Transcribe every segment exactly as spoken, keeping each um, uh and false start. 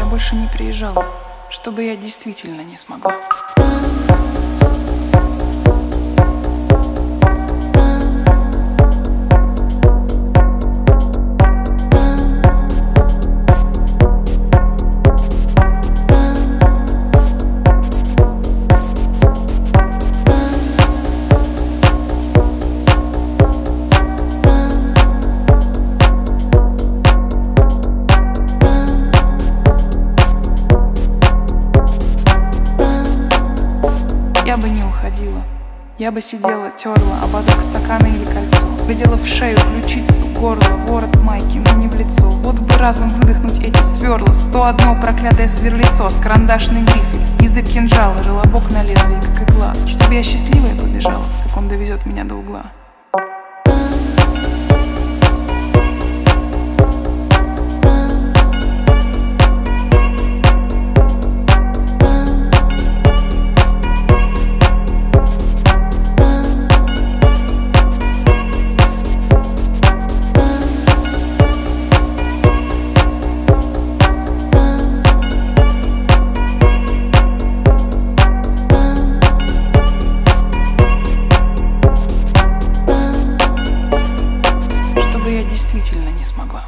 больше не приезжала, чтобы я действительно не смогла. Я бы не уходила, я бы сидела, терла ободок стакана или кольцо, глядела в шею, ключицу, горло, ворот майки, но не в лицо. Вот бы разом выдохнуть эти сверла, сто одно проклятое сверлицо с карандашный грифель, язык кинжала, желобок на лезвие, как игла, чтобы я счастливая побежала, как он довезет меня до угла. Я действительно не смогла.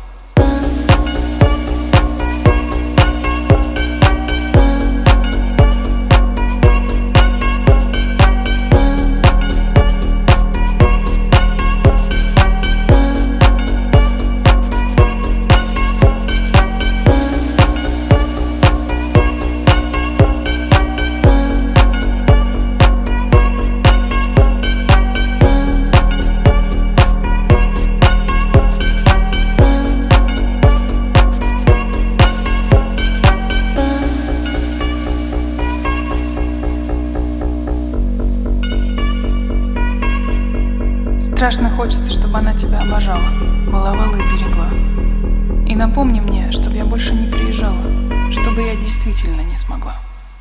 Страшно хочется, чтобы она тебя обожала, баловала и берегла. И напомни мне, чтобы я больше не приезжала, чтобы я действительно не смогла.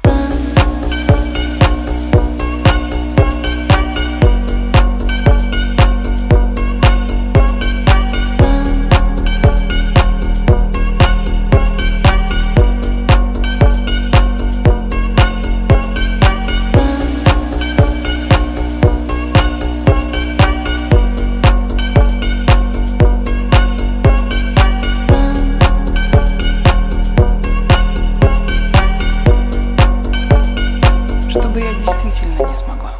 Чтобы я действительно не смогла.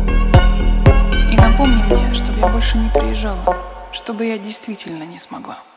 Больше не приезжала, чтобы я действительно не смогла.